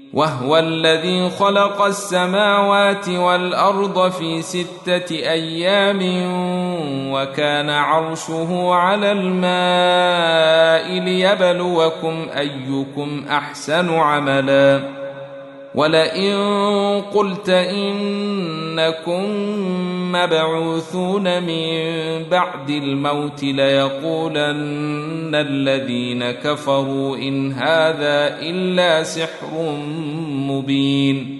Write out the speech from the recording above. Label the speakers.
Speaker 1: وهو الذي خلق السماوات والأرض في 6 أيام وكان عرشه على الماء ليبلوكم أيكم أحسن عملا ولئن قلت إنكم مبعوثون من بعد الموت ليقولن الذين كفروا إن هذا إلا سحر مبين